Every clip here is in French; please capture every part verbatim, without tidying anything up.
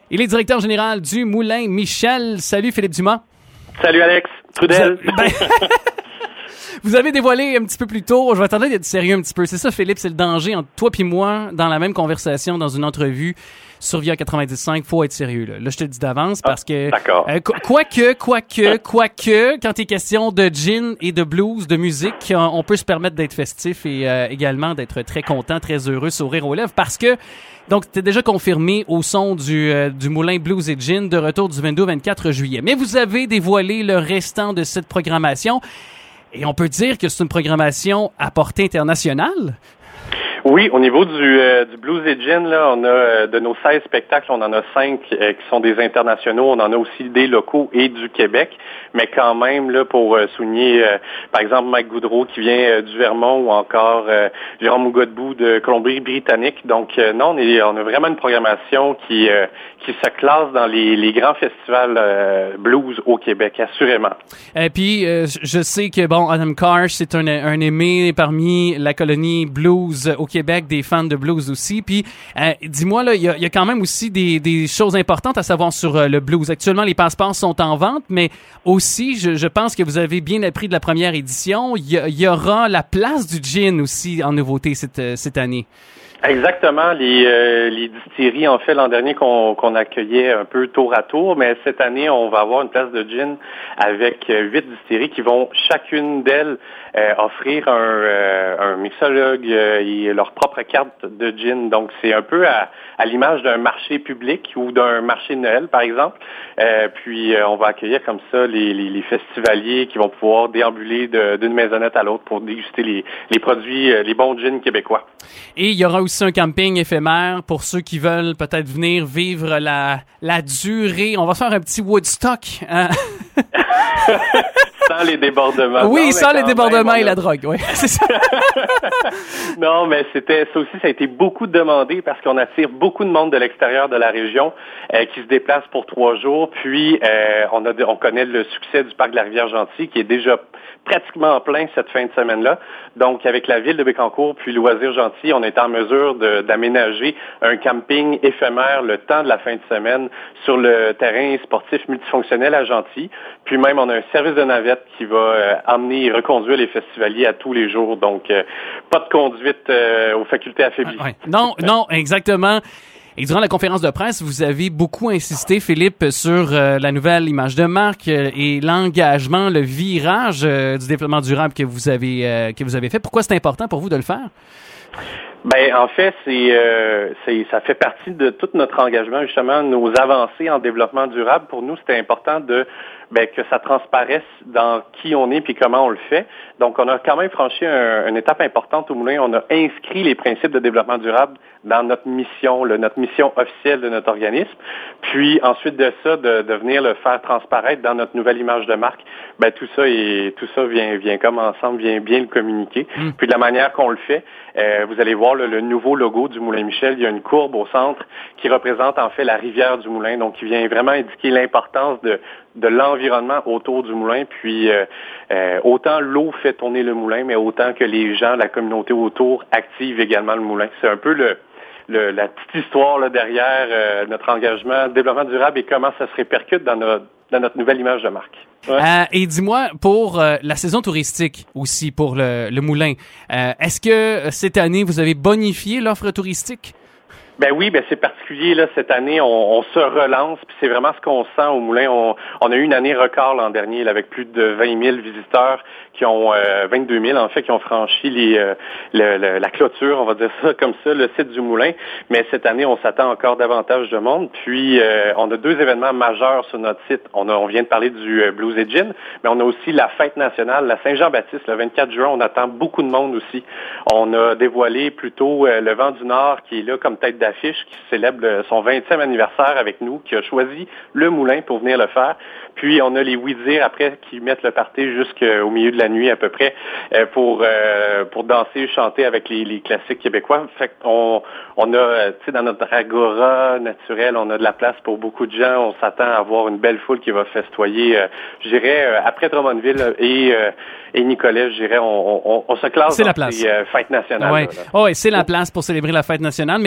Il est directeur général du Moulin Michel. Salut Philippe Dumas. Salut Alex. Trudel. Vous, ben, vous avez dévoilé un petit peu plus tôt, je vais attendre d'être sérieux un petit peu. C'est ça Philippe, c'est le danger entre toi puis moi dans la même conversation, dans une entrevue sur V I A quatre-vingt-dix cinq. Faut être sérieux là. Là, je te le dis d'avance parce que... D'accord. Euh, quoique, quoique, quoique, quand il est question de gin et de blues, de musique, on peut se permettre d'être festif et euh, également d'être très content, très heureux, sourire aux lèvres parce que donc, c'était déjà confirmé au son du, euh, du Moulin Blues et Gin de retour du vingt-deux au vingt-quatre juillet. Mais vous avez dévoilé le restant de cette programmation et on peut dire que c'est une programmation à portée internationale. Oui, au niveau du, euh, du Blues et Gin, là, on a euh, de nos seize spectacles, on en a cinq euh, qui sont des internationaux, on en a aussi des locaux et du Québec, mais quand même, là, pour euh, souligner, euh, par exemple, Mike Goudreau qui vient euh, du Vermont ou encore euh, Jérôme Godbout de Colombie-Britannique. Donc, euh, non, on, est, on a vraiment une programmation qui, euh, qui se classe dans les, les grands festivals euh, blues au Québec, assurément. Et puis, euh, je sais que, bon, Adam Karsh, c'est un, un aimé parmi la colonie blues au Québec, des fans de blues aussi. Puis, euh, dis-moi, là, il y a, y a quand même aussi des, des choses importantes à savoir sur euh, le blues. Actuellement, les passeports sont en vente, mais aussi, je, je pense que vous avez bien appris de la première édition. Il y, y aura la place du gin aussi en nouveauté cette, cette année. Exactement, les, euh, les distilleries, en fait, l'an dernier qu'on, qu'on accueillait un peu tour à tour, mais cette année, on va avoir une place de gin avec euh, huit distilleries qui vont chacune d'elles euh, offrir un, euh, un mixologue euh, et leur propre carte de gin. Donc, c'est un peu à, à l'image d'un marché public ou d'un marché de Noël, par exemple. Euh, puis, euh, on va accueillir comme ça les, les, les festivaliers qui vont pouvoir déambuler de, d'une maisonnette à l'autre pour déguster les, les produits, euh, les bons gins québécois. Et il y aura aussi un camping éphémère pour ceux qui veulent peut-être venir vivre la, la durée. On va faire un petit Woodstock. Hein? Sans les débordements. Oui, non, sans les débordements même, et la drogue, oui. C'est ça. Non, mais c'était ça aussi, ça a été beaucoup demandé parce qu'on attire beaucoup de monde de l'extérieur de la région euh, qui se déplace pour trois jours. Puis, euh, on a, on connaît le succès du parc de la Rivière-Gentille qui est déjà pratiquement en plein cette fin de semaine-là. Donc, avec la ville de Bécancour puis Loisirs Gentil, on est en mesure de, d'aménager un camping éphémère le temps de la fin de semaine sur le terrain sportif multifonctionnel à Gentil. Puis même, on a un service de navette qui va euh, emmener et reconduire les festivaliers à tous les jours. Donc, euh, pas de conduite euh, aux facultés affaiblies. Ouais. Non, non, exactement. Et durant la conférence de presse, vous avez beaucoup insisté, Philippe, sur euh, la nouvelle image de marque euh, et l'engagement, le virage euh, du développement durable que vous avez euh, que vous avez fait. Pourquoi c'est important pour vous de le faire? Ben en fait, c'est, euh, c'est ça fait partie de tout notre engagement, justement, nos avancées en développement durable. Pour nous, c'était important de ben, que ça transparaisse dans qui on est puis comment on le fait. Donc, on a quand même franchi un, une étape importante au Moulin. On a inscrit les principes de développement durable dans notre mission, le, notre mission officielle de notre organisme. Puis, ensuite de ça, de, de venir le faire transparaître dans notre nouvelle image de marque. Ben tout ça et tout ça vient vient comme ensemble, vient bien le communiquer. Mmh. Puis de la manière qu'on le fait, euh, vous allez voir le, le nouveau logo du Moulin Michel. Il y a une courbe au centre qui représente en fait la rivière du Moulin, donc qui vient vraiment indiquer l'importance de de l'environnement autour du moulin. Puis euh, euh, autant l'eau fait tourner le moulin, mais autant que les gens, la communauté autour activent également le moulin. C'est un peu le Le, la petite histoire là, derrière euh, notre engagement développement durable et comment ça se répercute dans notre, dans notre nouvelle image de marque. Ouais. Euh, et dis-moi, pour euh, la saison touristique aussi, pour le, le moulin, euh, est-ce que cette année, vous avez bonifié l'offre touristique? Ben oui, ben c'est particulier là cette année, on, on se relance, puis c'est vraiment ce qu'on sent au Moulin. On, on a eu une année record l'an dernier là, avec plus de vingt mille visiteurs qui ont euh, vingt-deux mille en fait qui ont franchi les euh, le, le, la clôture, on va dire ça comme ça, le site du Moulin. Mais cette année, on s'attend encore davantage de monde. Puis euh, on a deux événements majeurs sur notre site. On a, on vient de parler du euh, Blues et Gin, mais on a aussi la fête nationale, la Saint-Jean-Baptiste, le vingt-quatre juin. On attend beaucoup de monde aussi. On a dévoilé plutôt euh, le Vent du Nord qui est là comme tête d'affiche, qui célèbre son vingtième anniversaire avec nous, qui a choisi le Moulin pour venir le faire. Puis on a les Oui-Dire après qui mettent le party jusqu'au milieu de la nuit à peu près euh, pour euh, pour danser, chanter avec les, les classiques québécois. Fait qu'on on a, tu sais, dans notre agora naturelle, on a de la place pour beaucoup de gens. On s'attend à avoir une belle foule qui va festoyer. Euh, je dirais euh, après Drummondville et euh, et Nicolet, je dirais, on, on, on se classe c'est dans la place. les euh, fêtes nationales. Oui, oh, c'est la place pour célébrer la fête nationale. Mais euh,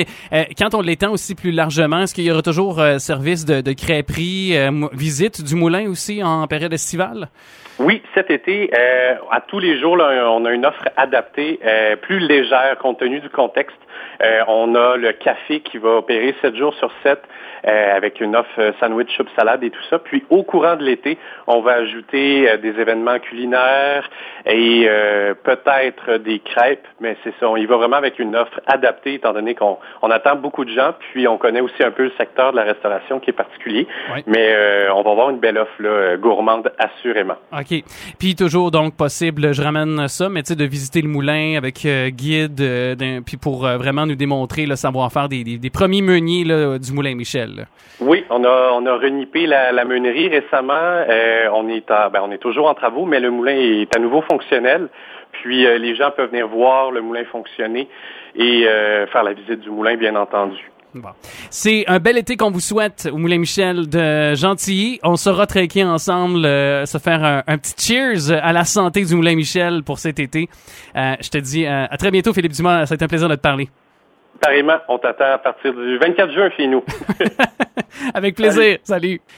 quand on l'étend aussi plus largement, est-ce qu'il y aura toujours euh, service de, de crêperie, euh, visite du moulin aussi en période estivale? Oui, cet été, euh, à tous les jours, là, on a une offre adaptée, euh, plus légère compte tenu du contexte. Euh, on a le café qui va opérer sept jours sur sept euh, avec une offre sandwich, soupe, salade et tout ça. Puis au courant de l'été, on va ajouter euh, des événements culinaires et euh, peut-être des crêpes, mais c'est ça, on y va vraiment avec une offre adaptée étant donné qu'on on attend beaucoup de gens, puis on connaît aussi un peu le secteur de la restauration qui est particulier. Oui. Mais euh, on va avoir une belle offre là, gourmande assurément. OK. Puis toujours donc possible, je ramène ça, mais tu sais, de visiter le moulin avec euh, guide, euh, puis pour euh, vraiment nous démontrer le savoir-faire des, des, des premiers meuniers là, du Moulin Michel. Là. Oui, on a on a renippé la, la meunerie récemment. Euh, on est à, ben, on est toujours en travaux, mais le moulin est à nouveau fonctionnel. Puis euh, les gens peuvent venir voir le moulin fonctionner et euh, faire la visite du moulin, bien entendu. Bon. C'est un bel été qu'on vous souhaite au Moulin Michel de Gentilly. On saura traquer ensemble, euh, se faire un, un petit cheers à la santé du Moulin Michel pour cet été. Euh, je te dis euh, à très bientôt, Philippe Dumas. Ça a été un plaisir de te parler. Pareillement, on t'attend à partir du vingt-quatre juin chez nous. Avec plaisir. Salut. Salut.